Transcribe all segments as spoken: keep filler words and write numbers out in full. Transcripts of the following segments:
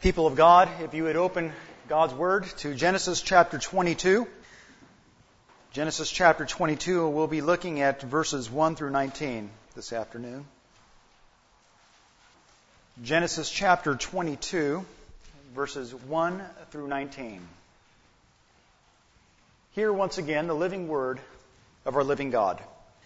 People of God, if you would open God's Word to Genesis chapter twenty-two. Genesis chapter twenty-two, we'll be looking at verses one through nineteen this afternoon. Genesis chapter twenty-two, verses one through nineteen. Hear once again the living Word of our living God.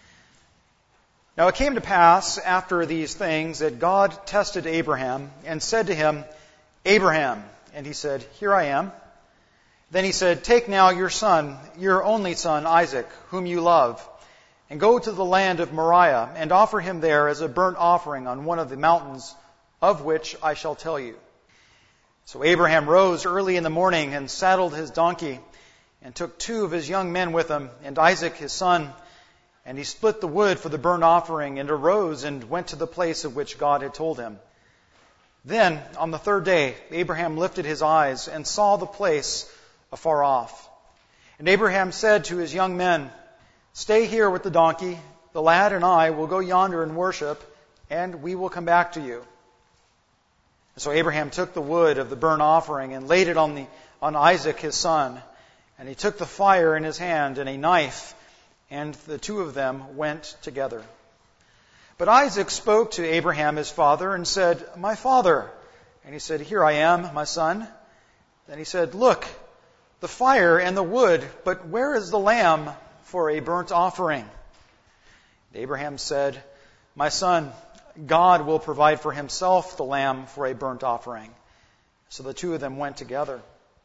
Now it came to pass after these things that God tested Abraham and said to him, Abraham. And he said, Here I am. Then he said, Take now your son, your only son, Isaac, whom you love, and go to the land of Moriah, and offer him there as a burnt offering on one of the mountains, of which I shall tell you. So Abraham rose early in the morning and saddled his donkey, and took two of his young men with him, and Isaac his son, and he split the wood for the burnt offering, and arose and went to the place of which God had told him. Then, on the third day, Abraham lifted his eyes and saw the place afar off. And Abraham said to his young men, Stay here with the donkey. The lad and I will go yonder and worship, and we will come back to you. And so Abraham took the wood of the burnt offering and laid it on the on Isaac his son. And he took the fire in his hand and a knife, and the two of them went together. But Isaac spoke to Abraham his father and said, My father. And he said, Here I am, my son. Then he said, Look, the fire and the wood, but where is the lamb for a burnt offering? And Abraham said, My son, God will provide for himself the lamb for a burnt offering. So the two of them went together.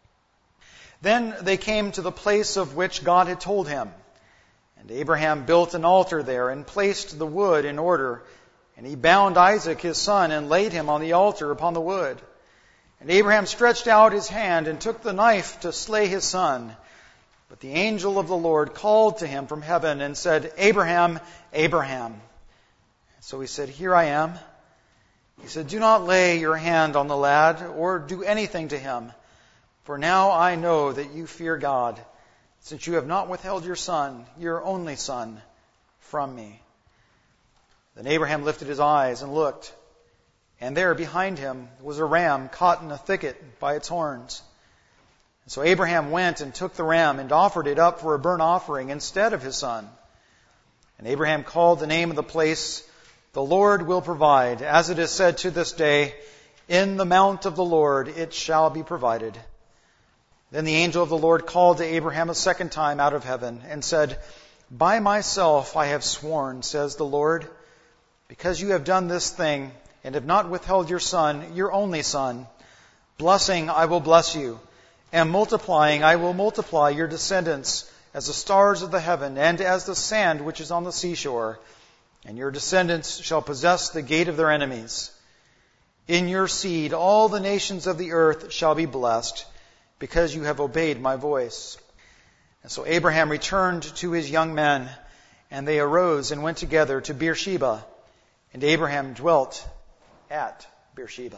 Then they came to the place of which God had told him. And Abraham built an altar there and placed the wood in order. And he bound Isaac his son and laid him on the altar upon the wood. And Abraham stretched out his hand and took the knife to slay his son. But the angel of the Lord called to him from heaven and said, Abraham, Abraham. So he said, Here I am. He said, Do not lay your hand on the lad or do anything to him. For now I know that you fear God, since you have not withheld your son, your only son, from me. Then Abraham lifted his eyes and looked, and there behind him was a ram caught in a thicket by its horns. And so Abraham went and took the ram and offered it up for a burnt offering instead of his son. And Abraham called the name of the place, The Lord will provide. As it is said to this day, In the mount of the Lord it shall be provided. Then the angel of the Lord called to Abraham a second time out of heaven and said, By myself I have sworn, says the Lord, because you have done this thing and have not withheld your son, your only son. Blessing I will bless you, and multiplying I will multiply your descendants as the stars of the heaven and as the sand which is on the seashore. And your descendants shall possess the gate of their enemies. In your seed all the nations of the earth shall be blessed, because you have obeyed my voice. And so Abraham returned to his young men, and they arose and went together to Beersheba, and Abraham dwelt at Beersheba.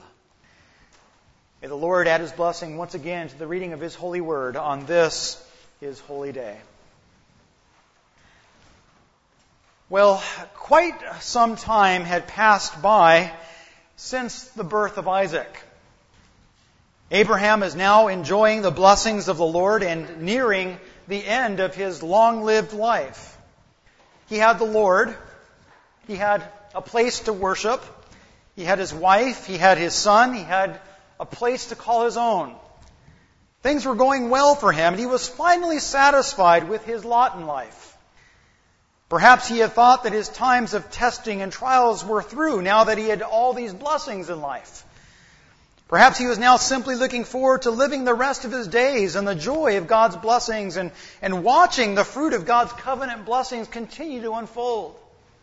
May the Lord add his blessing once again to the reading of his holy word on this, his holy day. Well, quite some time had passed by since the birth of Isaac. Abraham is now enjoying the blessings of the Lord and nearing the end of his long-lived life. He had the Lord. He had a place to worship. He had his wife. He had his son. He had a place to call his own. Things were going well for him, and he was finally satisfied with his lot in life. Perhaps he had thought that his times of testing and trials were through now that he had all these blessings in life. Perhaps he was now simply looking forward to living the rest of his days in the joy of God's blessings and, and watching the fruit of God's covenant blessings continue to unfold.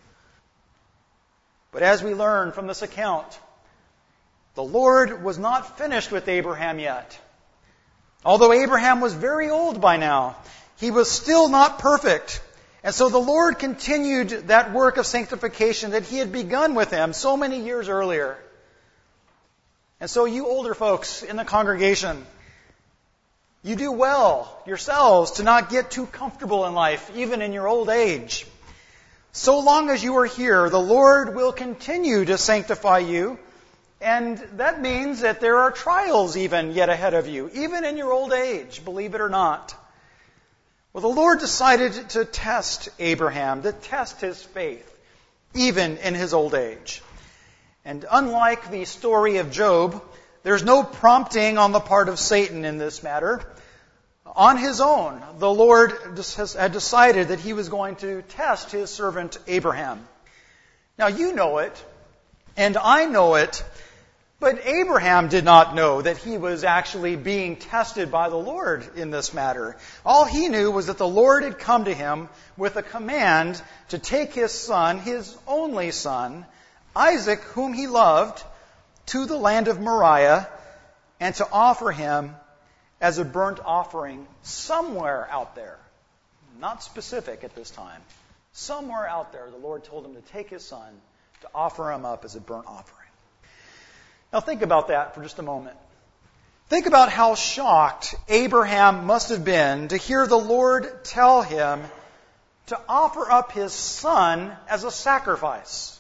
But as we learn from this account, the Lord was not finished with Abraham yet. Although Abraham was very old by now, he was still not perfect. And so the Lord continued that work of sanctification that he had begun with him so many years earlier. And so you older folks in the congregation, you do well yourselves to not get too comfortable in life, even in your old age. So long as you are here, the Lord will continue to sanctify you And that means that there are trials even yet ahead of you, even in your old age, believe it or not. Well, the Lord decided to test Abraham, to test his faith, even in his old age. And unlike the story of Job, there's no prompting on the part of Satan in this matter. On his own, the Lord had decided that he was going to test his servant Abraham. Now, you know it, and I know it, but Abraham did not know that he was actually being tested by the Lord in this matter. All he knew was that the Lord had come to him with a command to take his son, his only son, Isaac, whom he loved, to the land of Moriah and to offer him as a burnt offering somewhere out there. Not specific at this time. Somewhere out there, the Lord told him to take his son, to offer him up as a burnt offering. Now think about that for just a moment. Think about how shocked Abraham must have been to hear the Lord tell him to offer up his son as a sacrifice.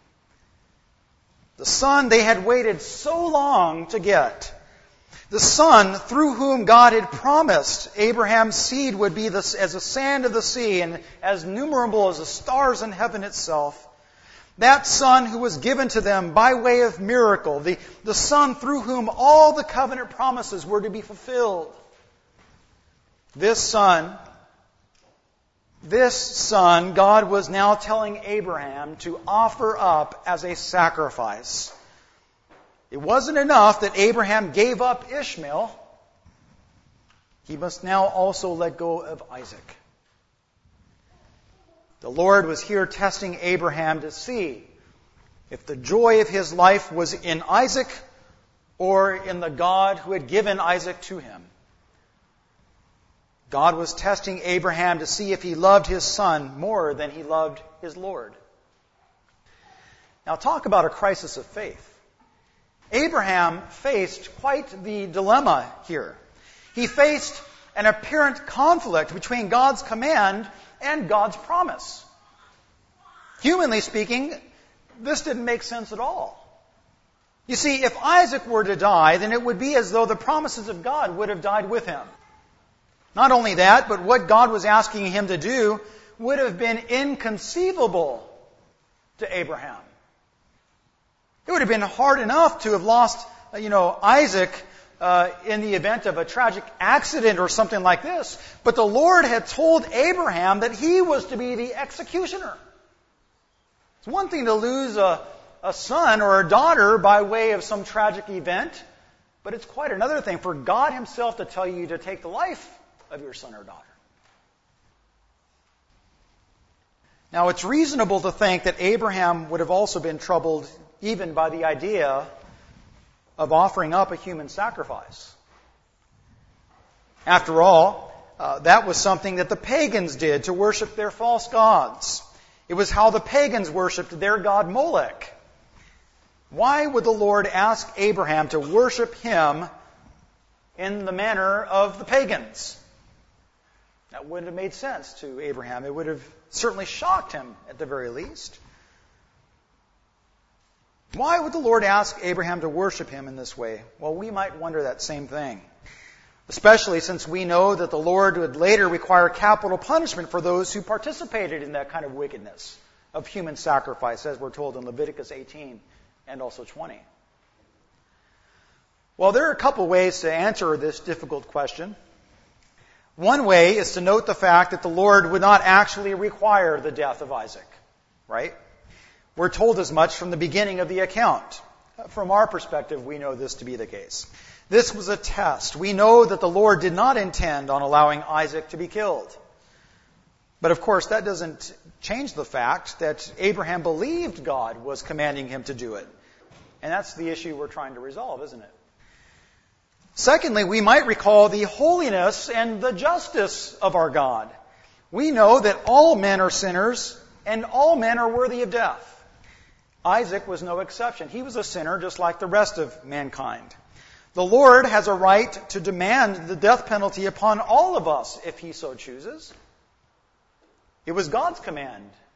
The son they had waited so long to get. The son through whom God had promised Abraham's seed would be as the sand of the sea and as numerable as the stars in heaven itself. That son who was given to them by way of miracle. The, the son through whom all the covenant promises were to be fulfilled. This son, this son, God was now telling Abraham to offer up as a sacrifice. It wasn't enough that Abraham gave up Ishmael. He must now also let go of Isaac. The Lord was here testing Abraham to see if the joy of his life was in Isaac or in the God who had given Isaac to him. God was testing Abraham to see if he loved his son more than he loved his Lord. Now talk about a crisis of faith. Abraham faced quite the dilemma here. He faced an apparent conflict between God's command and God's promise. Humanly speaking, this didn't make sense at all. You see, if Isaac were to die, then it would be as though the promises of God would have died with him. Not only that, but what God was asking him to do would have been inconceivable to Abraham. It would have been hard enough to have lost, you know, Isaac uh, in the event of a tragic accident or something like this. But the Lord had told Abraham that he was to be the executioner. It's one thing to lose a, a son or a daughter by way of some tragic event, but it's quite another thing for God himself to tell you to take the life of your son or daughter. Now, it's reasonable to think that Abraham would have also been troubled even by the idea of offering up a human sacrifice. After all, uh, that was something that the pagans did to worship their false gods. It was how the pagans worshipped their god Molech. Why would the Lord ask Abraham to worship him in the manner of the pagans? That wouldn't have made sense to Abraham. It would have certainly shocked him at the very least. Why would the Lord ask Abraham to worship him in this way? Well, we might wonder that same thing. Especially since we know that the Lord would later require capital punishment for those who participated in that kind of wickedness of human sacrifice, as we're told in Leviticus eighteen and also twenty. Well, there are a couple ways to answer this difficult question. One way is to note the fact that the Lord would not actually require the death of Isaac, right? We're told as much from the beginning of the account. From our perspective, we know this to be the case. This was a test. We know that the Lord did not intend on allowing Isaac to be killed. But of course, that doesn't change the fact that Abraham believed God was commanding him to do it. And that's the issue we're trying to resolve, isn't it? Secondly, we might recall the holiness and the justice of our God. We know that all men are sinners and all men are worthy of death. Isaac was no exception. He was a sinner just like the rest of mankind. The Lord has a right to demand the death penalty upon all of us if he so chooses. It was God's command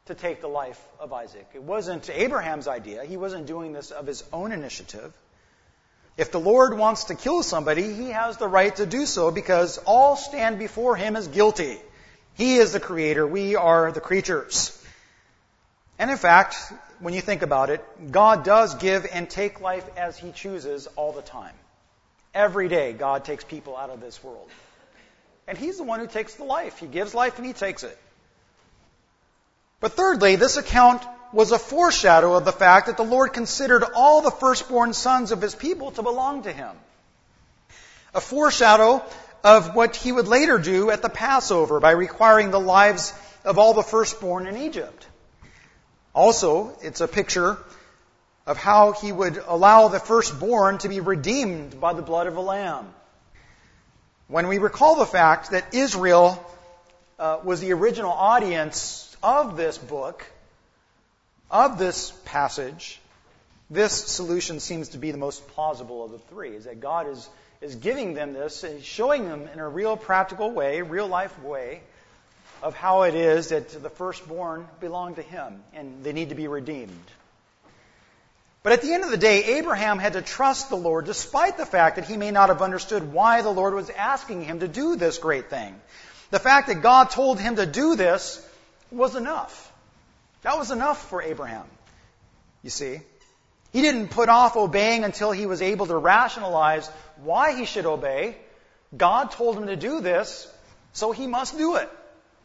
to take the life of Isaac. It wasn't Abraham's idea. He wasn't doing this of his own initiative. If the Lord wants to kill somebody, he has the right to do so because all stand before him as guilty. He is the creator. We are the creatures. And in fact, when you think about it, God does give and take life as he chooses all the time. Every day, God takes people out of this world. And he's the one who takes the life. He gives life and he takes it. But thirdly, this account was a foreshadow of the fact that the Lord considered all the firstborn sons of his people to belong to him. A foreshadow of what he would later do at the Passover by requiring the lives of all the firstborn in Egypt. Also, it's a picture of how he would allow the firstborn to be redeemed by the blood of a lamb. When we recall the fact that Israel uh, was the original audience of this book, of this passage, this solution seems to be the most plausible of the three, is that God is, is giving them this and showing them in a real practical way, real life way, of how it is that the firstborn belong to him and they need to be redeemed. But at the end of the day, Abraham had to trust the Lord despite the fact that he may not have understood why the Lord was asking him to do this great thing. The fact that God told him to do this was enough. That was enough for Abraham, you see. He didn't put off obeying until he was able to rationalize why he should obey. God told him to do this, so he must do it.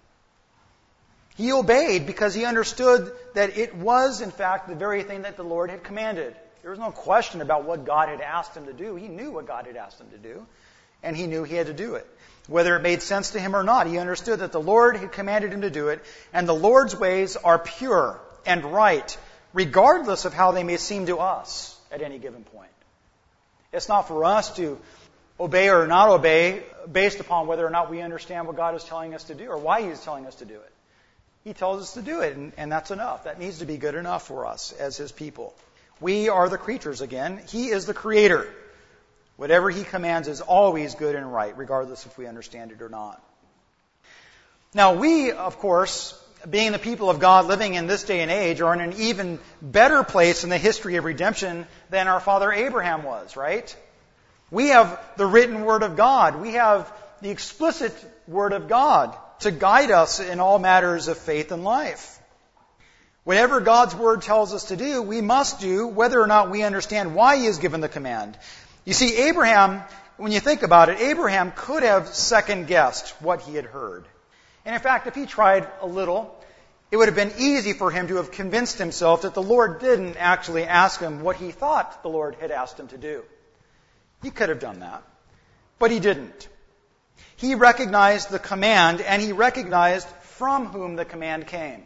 He obeyed because he understood that it was, in fact, the very thing that the Lord had commanded. There was no question about what God had asked him to do. He knew what God had asked him to do, and he knew he had to do it. Whether it made sense to him or not, he understood that the Lord had commanded him to do it, and the Lord's ways are pure and right, regardless of how they may seem to us at any given point. It's not for us to obey or not obey based upon whether or not we understand what God is telling us to do or why he is telling us to do it. He tells us to do it, and, and that's enough. That needs to be good enough for us as his people. We are the creatures again. He is the creator. Whatever he commands is always good and right, regardless if we understand it or not. Now, we, of course, being the people of God living in this day and age, are in an even better place in the history of redemption than our father Abraham was, right? We have the written Word of God. We have the explicit Word of God to guide us in all matters of faith and life. Whatever God's Word tells us to do, we must do, whether or not we understand why he has given the command. You see, Abraham, when you think about it, Abraham could have second-guessed what he had heard. And in fact, if he tried a little, it would have been easy for him to have convinced himself that the Lord didn't actually ask him what he thought the Lord had asked him to do. He could have done that, but he didn't. He recognized the command, and he recognized from whom the command came.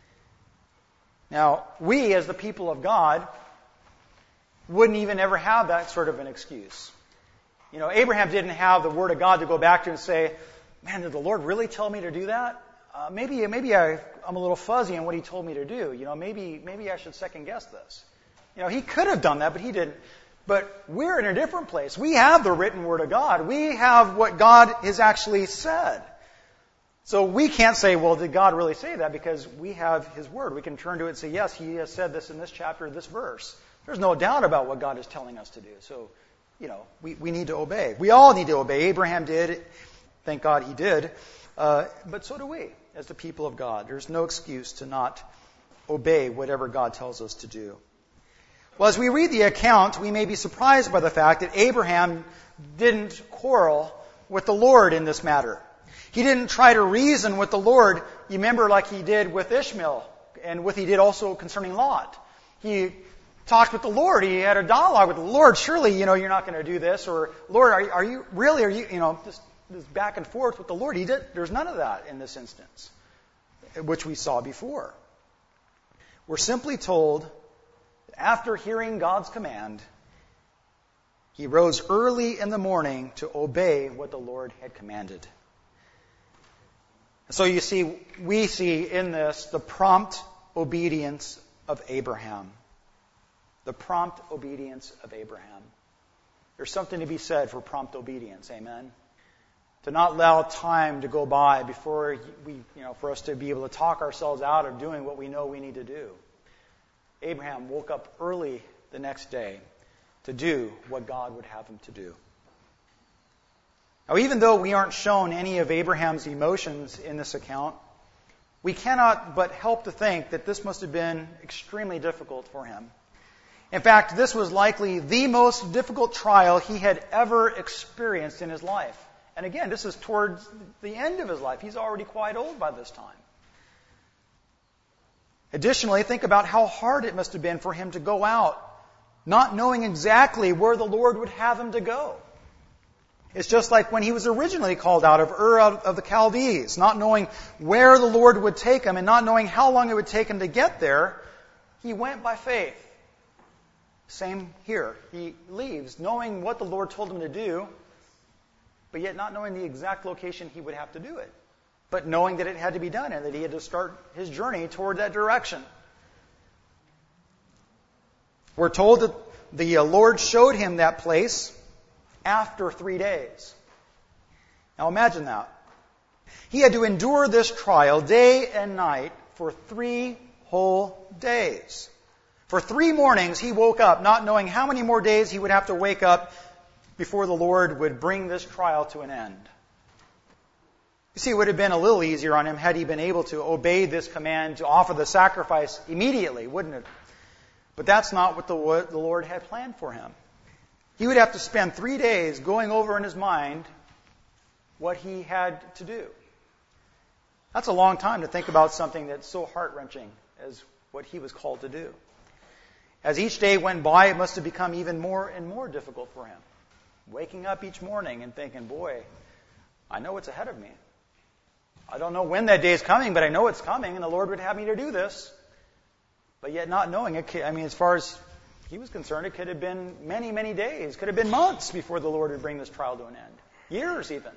Now, we as the people of God wouldn't even ever have that sort of an excuse. You know, Abraham didn't have the Word of God to go back to and say, man, did the Lord really tell me to do that? Uh, maybe maybe I, I'm a little fuzzy on what he told me to do. You know, maybe maybe I should second guess this. You know, he could have done that, but he didn't. But we're in a different place. We have the written Word of God. We have what God has actually said. So we can't say, well, did God really say that? Because we have his Word. We can turn to it and say, yes, he has said this in this chapter, this verse. There's no doubt about what God is telling us to do. So, you know, we, we need to obey. We all need to obey. Abraham did. Thank God he did. Uh, but so do we as the people of God. There's no excuse to not obey whatever God tells us to do. Well, as we read the account, we may be surprised by the fact that Abraham didn't quarrel with the Lord in this matter. He didn't try to reason with the Lord, you remember, like he did with Ishmael and what he did also concerning Lot. He talked with the Lord. He had a dialogue with the Lord. Surely, you know, you're not going to do this. Or, Lord, are, are you really, are you, you know, this, this back and forth with the Lord. He did. There's none of that in this instance, which we saw before. We're simply told that after hearing God's command, he rose early in the morning to obey what the Lord had commanded. So you see, we see in this the prompt obedience of Abraham. The prompt obedience of Abraham. There's something to be said for prompt obedience. Amen? to not allow time to go by before we, you know, for us to be able to talk ourselves out of doing what we know we need to do. Abraham woke up early the next day to do what God would have him to do. Now, even though we aren't shown any of Abraham's emotions in this account, we cannot but help to think that this must have been extremely difficult for him. In fact, this was likely the most difficult trial he had ever experienced in his life. And again, this is towards the end of his life. He's already quite old by this time. Additionally, think about how hard it must have been for him to go out, not knowing exactly where the Lord would have him to go. It's just like when he was originally called out of Ur of the Chaldees, not knowing where the Lord would take him and not knowing how long it would take him to get there, he went by faith. Same here. He leaves knowing what the Lord told him to do, but yet not knowing the exact location he would have to do it, but knowing that it had to be done and that he had to start his journey toward that direction. We're told that the Lord showed him that place after three days. Now imagine that. He had to endure this trial day and night for three whole days. For three mornings he woke up not knowing how many more days he would have to wake up before the Lord would bring this trial to an end. You see, it would have been a little easier on him had he been able to obey this command to offer the sacrifice immediately, wouldn't it? But that's not what the, what the Lord had planned for him. He would have to spend three days going over in his mind what he had to do. That's a long time to think about something that's so heart-wrenching as what he was called to do. As each day went by, it must have become even more and more difficult for him. Waking up each morning and thinking, boy, I know what's ahead of me. I don't know when that day is coming, but I know it's coming, and the Lord would have me to do this. But yet not knowing it, I mean, as far as he was concerned, it could have been many, many days, could have been months before the Lord would bring this trial to an end. Years even.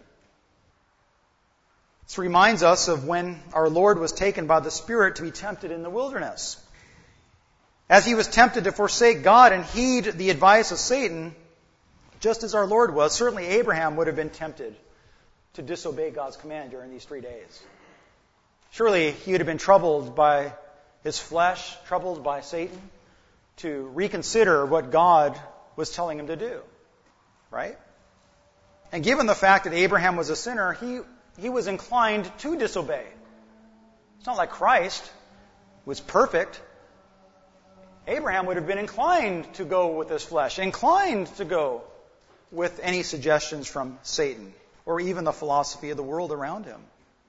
This reminds us of when our Lord was taken by the Spirit to be tempted in the wilderness. As he was tempted to forsake God and heed the advice of Satan, just as our Lord was, certainly Abraham would have been tempted to disobey God's command during these three days. Surely he would have been troubled by his flesh, troubled by Satan, to reconsider what God was telling him to do. Right? And given the fact that Abraham was a sinner, he, he was inclined to disobey. It's not like Christ was perfect. Abraham would have been inclined to go with his flesh, inclined to go with any suggestions from Satan, or even the philosophy of the world around him.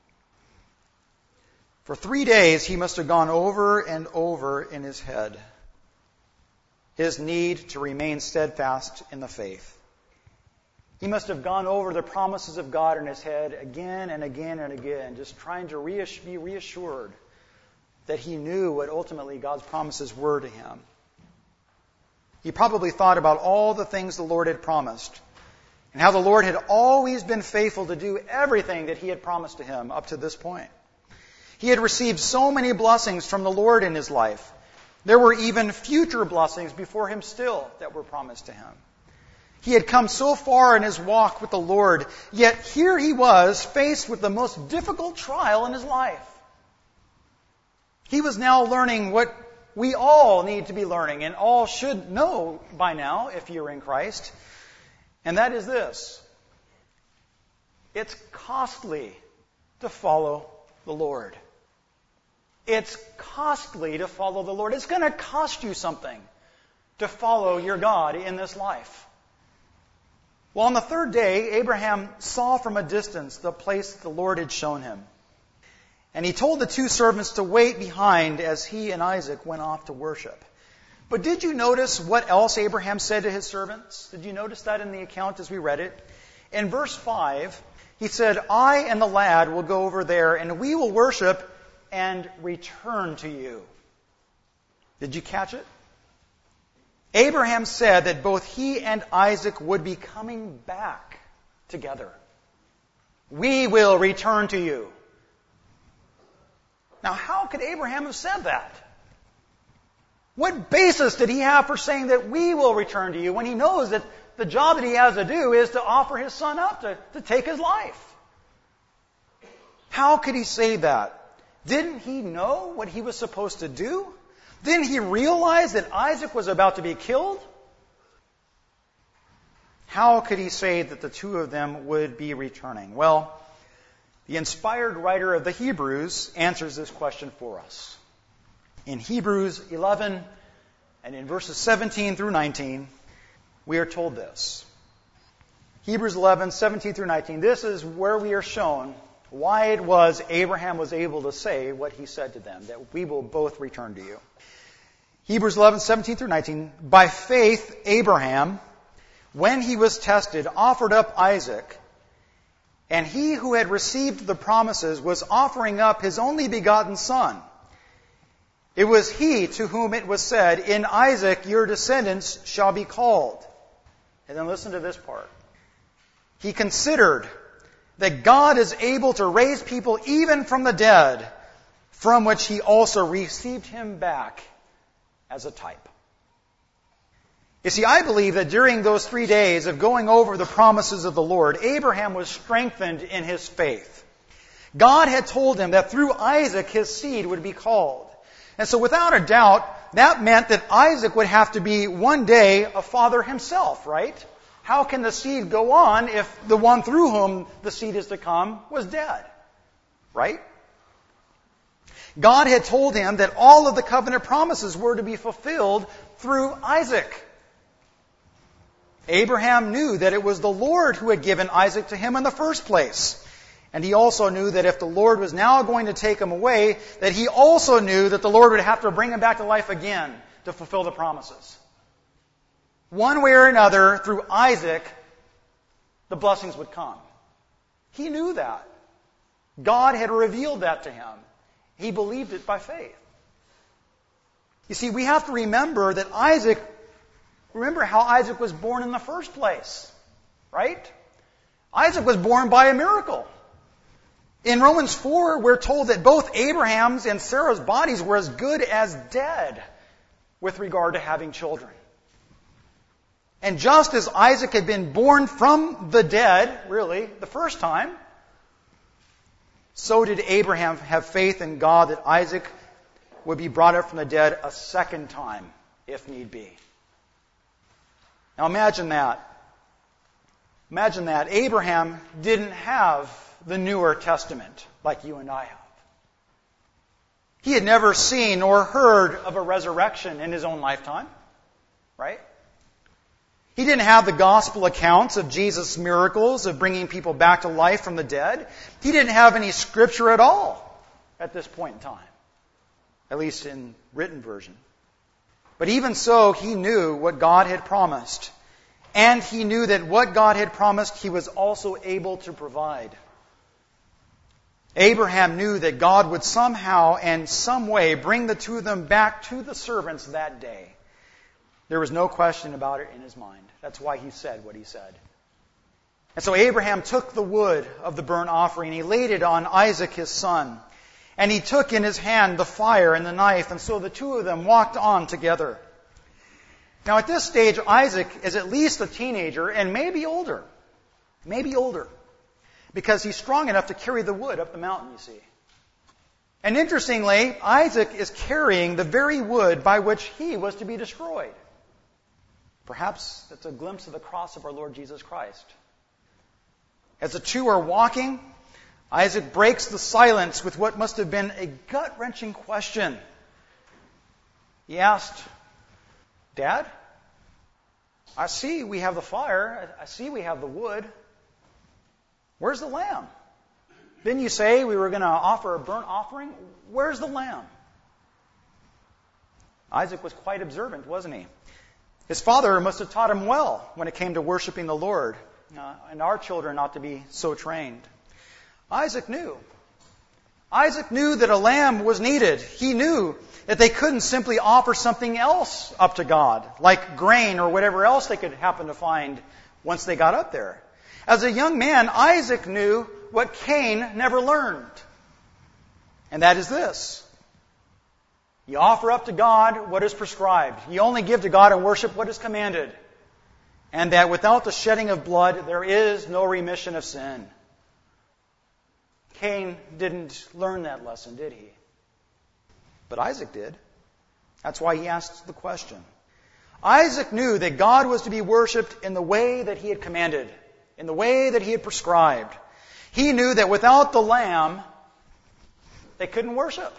For three days, he must have gone over and over in his head his need to remain steadfast in the faith. He must have gone over the promises of God in his head again and again and again, just trying to reassure, be reassured that he knew what ultimately God's promises were to him. He probably thought about all the things the Lord had promised and how the Lord had always been faithful to do everything that he had promised to him up to this point. He had received so many blessings from the Lord in his life. There were even future blessings before him still that were promised to him. He had come so far in his walk with the Lord, yet here he was faced with the most difficult trial in his life. He was now learning what we all need to be learning and all should know by now if you're in Christ. And that is this. It's costly to follow the Lord. It's costly to follow the Lord. It's going to cost you something to follow your God in this life. Well, on the third day, Abraham saw from a distance the place the Lord had shown him. And he told the two servants to wait behind as he and Isaac went off to worship. But did you notice what else Abraham said to his servants? Did you notice that in the account as we read it? In verse five, he said, I and the lad will go over there and we will worship and return to you. Did you catch it? Abraham said that both he and Isaac would be coming back together. We will return to you. Now, how could Abraham have said that? What basis did he have for saying that we will return to you when he knows that the job that he has to do is to offer his son up to, to take his life. How could he say that? Didn't he know what he was supposed to do? Didn't he realize that Isaac was about to be killed? How could he say that the two of them would be returning? Well, the inspired writer of the Hebrews answers this question for us. In Hebrews eleven and in verses seventeen through nineteen, we are told this. Hebrews eleven, seventeen through nineteen, this is where we are shown why it was Abraham was able to say what he said to them, that we will both return to you. Hebrews eleven, seventeen through nineteen, by faith Abraham, when he was tested, offered up Isaac, and he who had received the promises was offering up his only begotten son. It was he to whom it was said, in Isaac your descendants shall be called. And then listen to this part. He considered that God is able to raise people even from the dead, from which he also received him back as a type. You see, I believe that during those three days of going over the promises of the Lord, Abraham was strengthened in his faith. God had told him that through Isaac his seed would be called. And so without a doubt, that meant that Isaac would have to be one day a father himself, right? How can the seed go on if the one through whom the seed is to come was dead? Right? God had told him that all of the covenant promises were to be fulfilled through Isaac. Abraham knew that it was the Lord who had given Isaac to him in the first place. And he also knew that if the Lord was now going to take him away, that he also knew that the Lord would have to bring him back to life again to fulfill the promises. One way or another, through Isaac, the blessings would come. He knew that. God had revealed that to him. He believed it by faith. You see, we have to remember that Isaac, remember how Isaac was born in the first place, right? Isaac was born by a miracle. In Romans four, we're told that both Abraham's and Sarah's bodies were as good as dead with regard to having children. And just as Isaac had been born from the dead, really, the first time, so did Abraham have faith in God that Isaac would be brought up from the dead a second time, if need be. Now imagine that. Imagine that. Abraham didn't have the newer testament like you and I have. He had never seen or heard of a resurrection in his own lifetime, right? He didn't have the gospel accounts of Jesus' miracles of bringing people back to life from the dead. He didn't have any scripture at all at this point in time, at least in written version. But even so, he knew what God had promised. And he knew that what God had promised, he was also able to provide. Abraham knew that God would somehow and some way bring the two of them back to the servants that day. There was no question about it in his mind. That's why he said what he said. And so Abraham took the wood of the burnt offering, and he laid it on Isaac his son. And he took in his hand the fire and the knife, and so the two of them walked on together. Now at this stage, Isaac is at least a teenager and maybe older. Maybe older. Because he's strong enough to carry the wood up the mountain, you see. And interestingly, Isaac is carrying the very wood by which he was to be destroyed. Perhaps that's a glimpse of the cross of our Lord Jesus Christ. As the two are walking, Isaac breaks the silence with what must have been a gut-wrenching question. He asked, Dad, I see we have the fire. I see we have the wood. Where's the lamb? Didn't you say we were going to offer a burnt offering? Where's the lamb? Isaac was quite observant, wasn't he? His father must have taught him well when it came to worshiping the Lord. Uh, and our children ought to be so trained. Isaac knew. Isaac knew that a lamb was needed. He knew that they couldn't simply offer something else up to God, like grain or whatever else they could happen to find once they got up there. As a young man, Isaac knew what Cain never learned. And that is this. You offer up to God what is prescribed. You only give to God and worship what is commanded. and that without the shedding of blood, there is no remission of sin. Cain didn't learn that lesson, did he? But Isaac did. That's why he asked the question. Isaac knew that God was to be worshipped in the way that he had commanded, in the way that he had prescribed. He knew that without the lamb, they couldn't worship.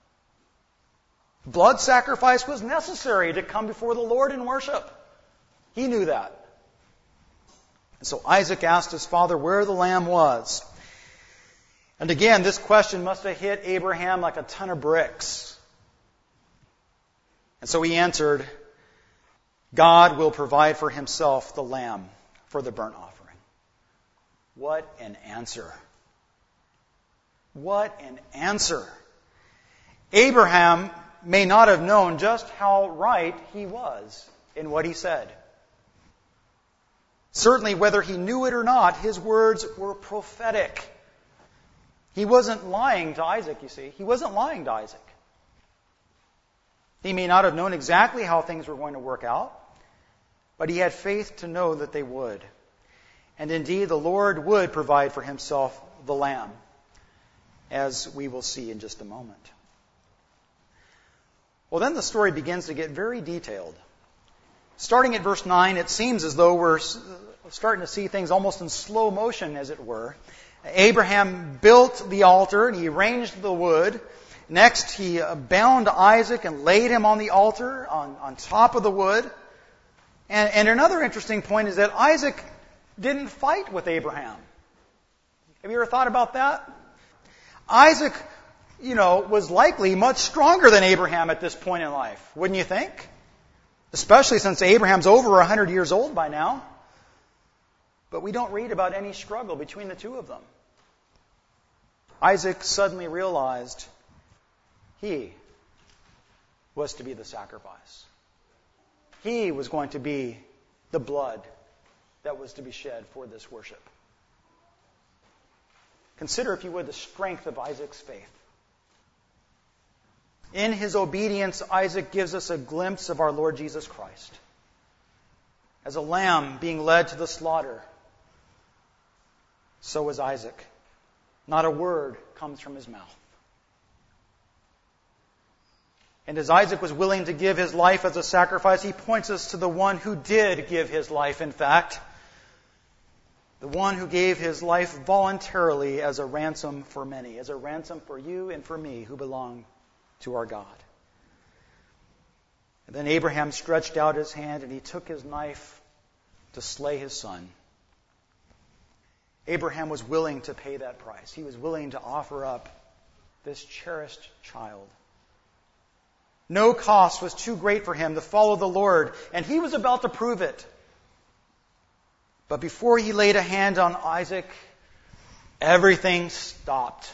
Blood sacrifice was necessary to come before the Lord and worship. He knew that. And so Isaac asked his father where the lamb was. And again, this question must have hit Abraham like a ton of bricks. And so he answered, God will provide for himself the lamb for the burnt offering. What an answer. What an answer. Abraham may not have known just how right he was in what he said. Certainly, whether he knew it or not, his words were prophetic. He wasn't lying to Isaac, you see. He wasn't lying to Isaac. He may not have known exactly how things were going to work out, but he had faith to know that they would. And indeed, the Lord would provide for himself the lamb, as we will see in just a moment. Well, then the story begins to get very detailed. Starting at verse nine, it seems as though we're starting to see things almost in slow motion, as it were. Abraham built the altar and he arranged the wood. Next, he bound Isaac and laid him on the altar on, on top of the wood. And, and another interesting point is that Isaac didn't fight with Abraham. Have you ever thought about that? Isaac, you know, was likely much stronger than Abraham at this point in life, wouldn't you think? Especially since Abraham's over one hundred years old by now. But we don't read about any struggle between the two of them. Isaac suddenly realized he was to be the sacrifice. He was going to be the blood that was to be shed for this worship. Consider, if you would, the strength of Isaac's faith. In his obedience, Isaac gives us a glimpse of our Lord Jesus Christ. As a lamb being led to the slaughter, so was Isaac. Not a word comes from his mouth. And as Isaac was willing to give his life as a sacrifice, he points us to the one who did give his life, in fact. The one who gave his life voluntarily as a ransom for many, as a ransom for you and for me who belong to our God. And then Abraham stretched out his hand and he took his knife to slay his son. Abraham was willing to pay that price. He was willing to offer up this cherished child. No cost was too great for him to follow the Lord, and he was about to prove it. But before he laid a hand on Isaac, everything stopped.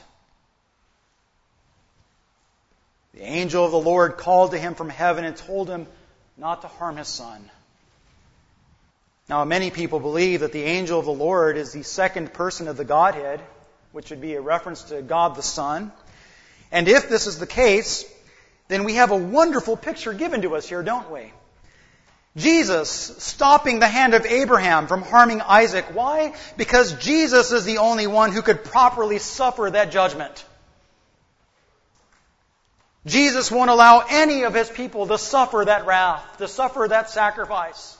The angel of the Lord called to him from heaven and told him not to harm his son. Now, many people believe that the angel of the Lord is the second person of the Godhead, which would be a reference to God the Son. And if this is the case, then we have a wonderful picture given to us here, don't we? Jesus stopping the hand of Abraham from harming Isaac. Why? Because Jesus is the only one who could properly suffer that judgment. Jesus won't allow any of his people to suffer that wrath, to suffer that sacrifice.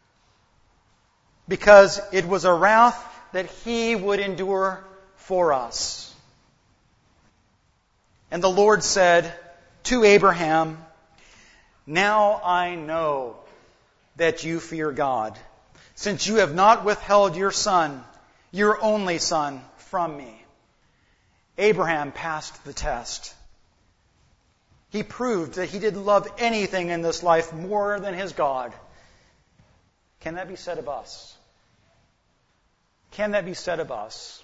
Because it was a wrath that he would endure for us. And the Lord said to Abraham, "Now I know that you fear God, since you have not withheld your son, your only son, from me." Abraham passed the test. He proved that he didn't love anything in this life more than his God. Can that be said of us? Can that be said of us?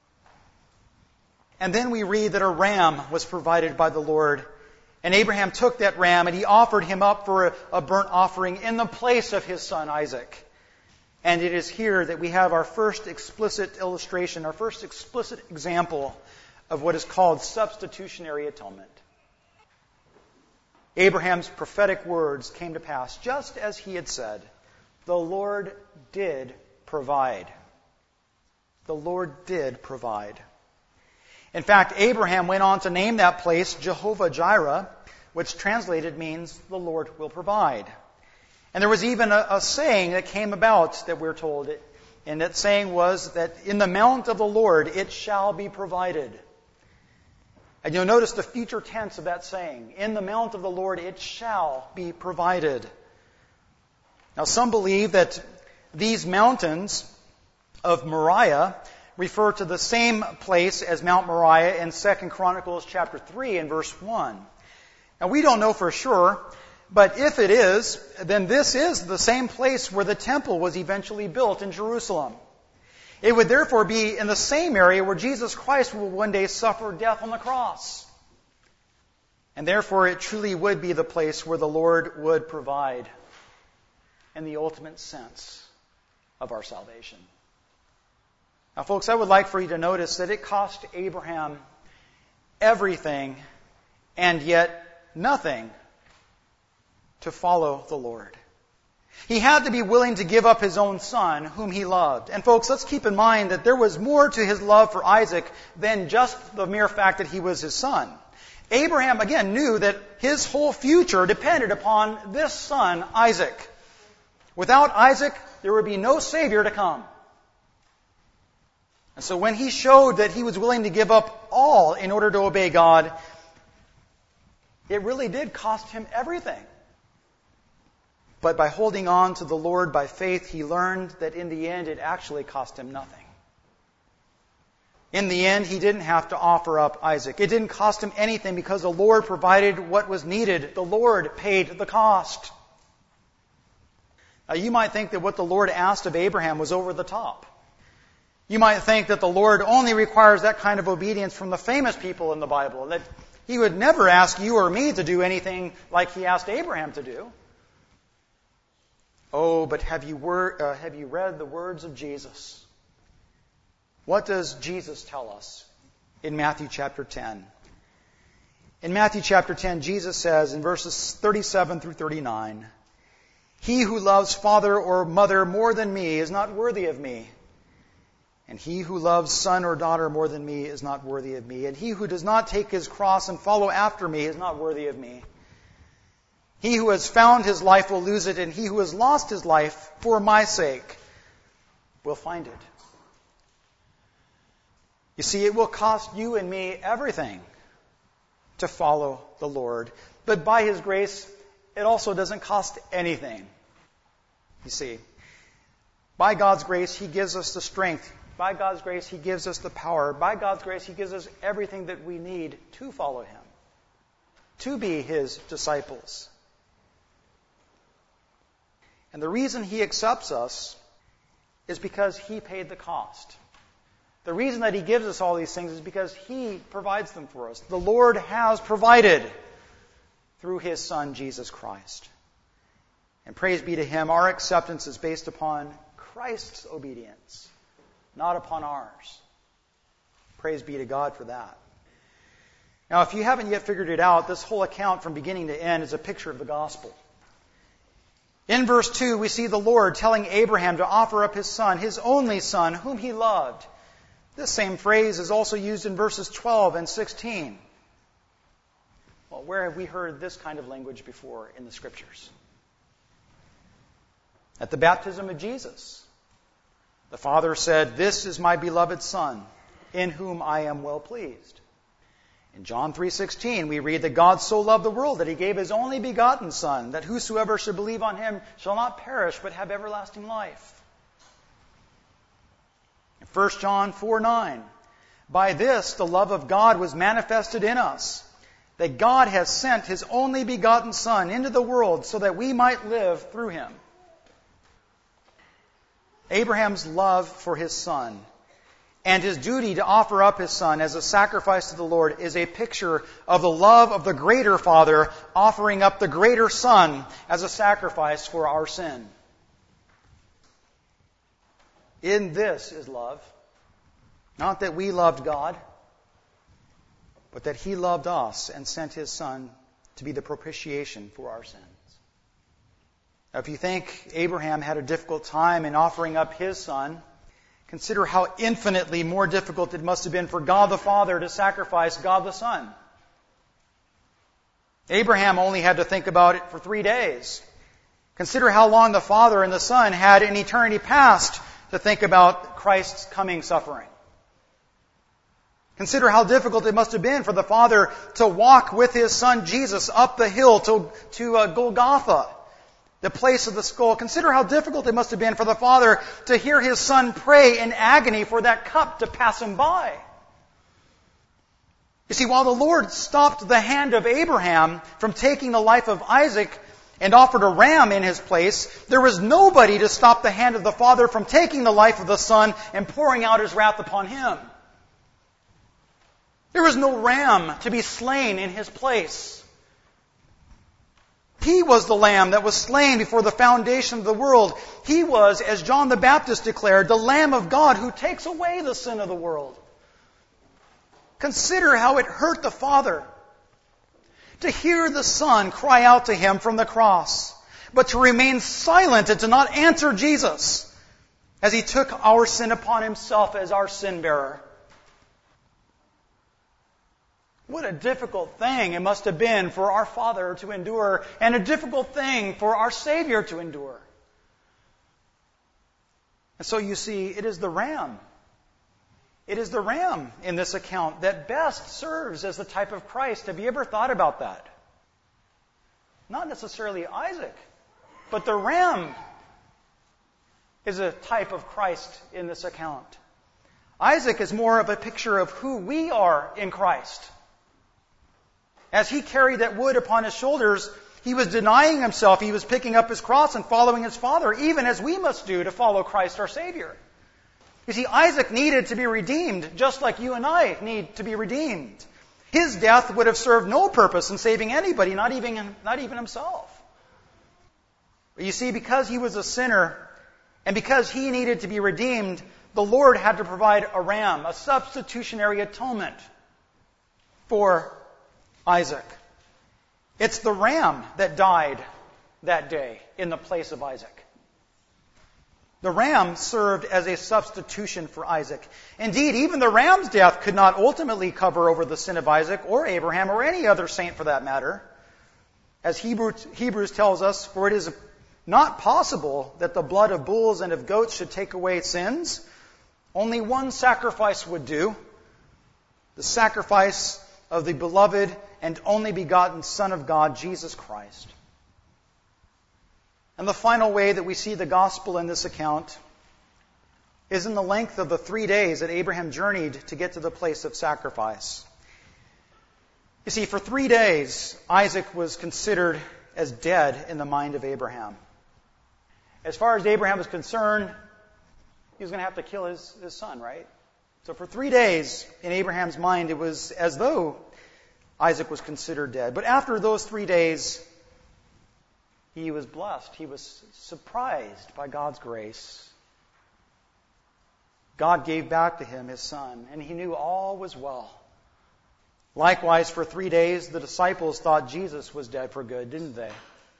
And then we read that a ram was provided by the Lord. And Abraham took that ram and he offered him up for a, a burnt offering in the place of his son Isaac. And it is here that we have our first explicit illustration, our first explicit example of what is called substitutionary atonement. Abraham's prophetic words came to pass just as he had said. the Lord did provide. The Lord did provide. In fact, Abraham went on to name that place Jehovah-Jireh, which translated means the Lord will provide. And there was even a, a saying that came about that we're told, and that saying was that in the mount of the Lord it shall be provided. And you'll notice the future tense of that saying, in the mount of the Lord it shall be provided. Now some believe that these mountains of Moriah refer to the same place as Mount Moriah in Second Chronicles chapter three and verse one. Now we don't know for sure, but if it is, then this is the same place where the temple was eventually built in Jerusalem. It would therefore be in the same area where Jesus Christ will one day suffer death on the cross. And therefore it truly would be the place where the Lord would provide in the ultimate sense of our salvation. Now, folks, I would like for you to notice that it cost Abraham everything and yet nothing to follow the Lord. He had to be willing to give up his own son, whom he loved. And folks, let's keep in mind that there was more to his love for Isaac than just the mere fact that he was his son. Abraham, again, knew that his whole future depended upon this son, Isaac. Without Isaac, there would be no Savior to come. And so when he showed that he was willing to give up all in order to obey God, it really did cost him everything. But by holding on to the Lord by faith, he learned that in the end it actually cost him nothing. In the end, he didn't have to offer up Isaac. It didn't cost him anything because the Lord provided what was needed. The Lord paid the cost. Now, you might think that what the Lord asked of Abraham was over the top. You might think that the Lord only requires that kind of obedience from the famous people in the Bible, that He would never ask you or me to do anything like He asked Abraham to do. Oh, but have you, wor- uh, have you read the words of Jesus? What does Jesus tell us in Matthew chapter ten? In Matthew chapter ten, Jesus says in verses thirty-seven through thirty-nine, "He who loves father or mother more than me is not worthy of me. And he who loves son or daughter more than me is not worthy of me. And he who does not take his cross and follow after me is not worthy of me. He who has found his life will lose it, and he who has lost his life for my sake will find it." You see, it will cost you and me everything to follow the Lord. But by His grace, it also doesn't cost anything. You see, by God's grace, He gives us the strength. By God's grace, He gives us the power. By God's grace, He gives us everything that we need to follow Him, to be His disciples. And the reason He accepts us is because He paid the cost. The reason that He gives us all these things is because He provides them for us. The Lord has provided through His Son, Jesus Christ. And praise be to Him, our acceptance is based upon Christ's obedience, not upon ours. Praise be to God for that. Now, if you haven't yet figured it out, this whole account from beginning to end is a picture of the gospel. In verse two, we see the Lord telling Abraham to offer up his son, his only son, whom he loved. This same phrase is also used in verses twelve and sixteen. Well, where have we heard this kind of language before in the Scriptures? At the baptism of Jesus. The Father said, "This is my beloved Son, in whom I am well pleased." In John three sixteen, we read that God so loved the world that He gave His only begotten Son, that whosoever should believe on Him shall not perish but have everlasting life. In First John four nine, "By this the love of God was manifested in us, that God has sent His only begotten Son into the world so that we might live through Him." Abraham's love for his son and his duty to offer up his son as a sacrifice to the Lord is a picture of the love of the greater Father offering up the greater Son as a sacrifice for our sin. In this is love. Not that we loved God, but that He loved us and sent His Son to be the propitiation for our sins. Now, if you think Abraham had a difficult time in offering up his son, consider how infinitely more difficult it must have been for God the Father to sacrifice God the Son. Abraham only had to think about it for three days. Consider how long the Father and the Son had in eternity past to think about Christ's coming suffering. Consider how difficult it must have been for the Father to walk with His Son Jesus up the hill to, to uh, Golgotha, the place of the skull. Consider how difficult it must have been for the Father to hear His Son pray in agony for that cup to pass Him by. You see, while the Lord stopped the hand of Abraham from taking the life of Isaac and offered a ram in his place, there was nobody to stop the hand of the Father from taking the life of the Son and pouring out His wrath upon Him. There was no ram to be slain in His place. He was the lamb that was slain before the foundation of the world. He was, as John the Baptist declared, the Lamb of God who takes away the sin of the world. Consider how it hurt the Father to hear the Son cry out to Him from the cross, but to remain silent and to not answer Jesus as He took our sin upon Himself as our sin bearer. What a difficult thing it must have been for our Father to endure, and a difficult thing for our Savior to endure. And so you see, it is the ram. It is the ram in this account that best serves as the type of Christ. Have you ever thought about that? Not necessarily Isaac, but the ram is a type of Christ in this account. Isaac is more of a picture of who we are in Christ. As he carried that wood upon his shoulders, he was denying himself. He was picking up his cross and following his Father, even as we must do to follow Christ our Savior. You see, Isaac needed to be redeemed, just like you and I need to be redeemed. His death would have served no purpose in saving anybody, not even, not even himself. But you see, because he was a sinner, and because he needed to be redeemed, the Lord had to provide a ram, a substitutionary atonement for Isaac. It's the ram that died that day in the place of Isaac. The ram served as a substitution for Isaac. Indeed, even the ram's death could not ultimately cover over the sin of Isaac or Abraham or any other saint for that matter. As Hebrews, Hebrews tells us, for it is not possible that the blood of bulls and of goats should take away sins. Only one sacrifice would do. The sacrifice of the beloved and only begotten Son of God, Jesus Christ. And the final way that we see the gospel in this account is in the length of the three days that Abraham journeyed to get to the place of sacrifice. You see, for three days, Isaac was considered as dead in the mind of Abraham. As far as Abraham was concerned, he was going to have to kill his, his son, right? So for three days, in Abraham's mind, it was as though Isaac was considered dead. But after those three days, he was blessed. He was surprised by God's grace. God gave back to him his son, and he knew all was well. Likewise, for three days, the disciples thought Jesus was dead for good, didn't they?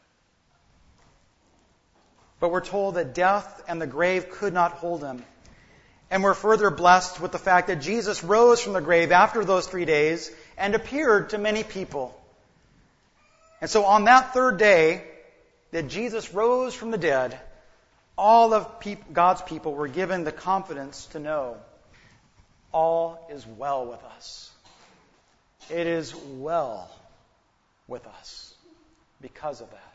But we're told that death and the grave could not hold him. And we're further blessed with the fact that Jesus rose from the grave after those three days and appeared to many people. And so on that third day that Jesus rose from the dead, all of God's people were given the confidence to know all is well with us. It is well with us because of that.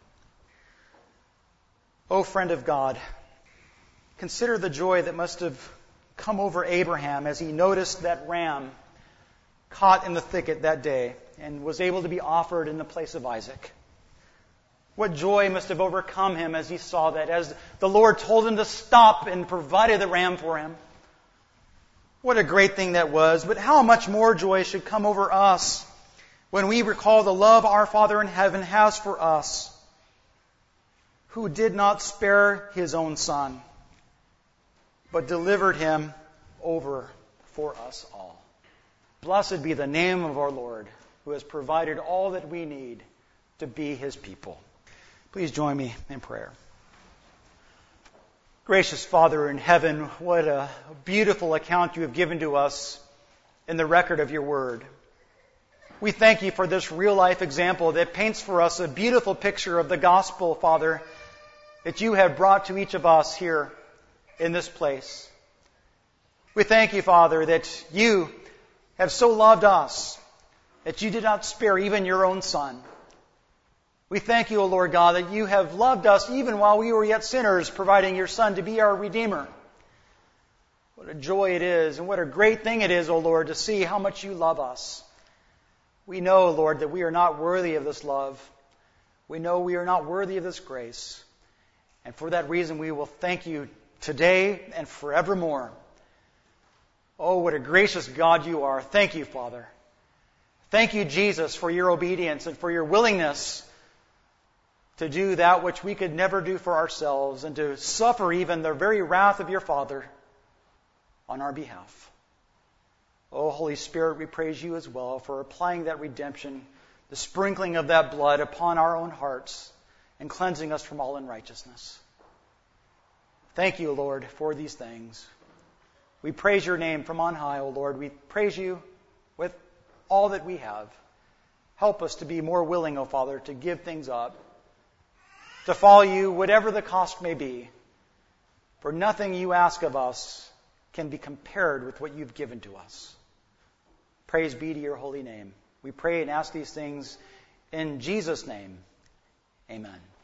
O friend of God, consider the joy that must have come over Abraham as he noticed that ram caught in the thicket that day and was able to be offered in the place of Isaac. What joy must have overcome him as he saw that, as the Lord told him to stop and provided the ram for him. What a great thing that was, but how much more joy should come over us when we recall the love our Father in heaven has for us, who did not spare his own Son, but delivered him over for us all. Blessed be the name of our Lord, who has provided all that we need to be his people. Please join me in prayer. Gracious Father in heaven, what a beautiful account you have given to us in the record of your word. We thank you for this real-life example that paints for us a beautiful picture of the gospel, Father, that you have brought to each of us here in this place. We thank you, Father, that you have so loved us that you did not spare even your own Son. We thank you, O Lord God, that you have loved us even while we were yet sinners, providing your Son to be our Redeemer. What a joy it is, and what a great thing it is, O Lord, to see how much you love us. We know, Lord, that we are not worthy of this love. We know we are not worthy of this grace. And for that reason, we will thank you today and forevermore. Oh, what a gracious God you are. Thank you, Father. Thank you, Jesus, for your obedience and for your willingness to do that which we could never do for ourselves and to suffer even the very wrath of your Father on our behalf. Oh, Holy Spirit, we praise you as well for applying that redemption, the sprinkling of that blood upon our own hearts and cleansing us from all unrighteousness. Thank you, Lord, for these things. We praise your name from on high, O Lord. We praise you with all that we have. Help us to be more willing, O Father, to give things up, to follow you whatever the cost may be. For nothing you ask of us can be compared with what you've given to us. Praise be to your holy name. We pray and ask these things in Jesus' name. Amen.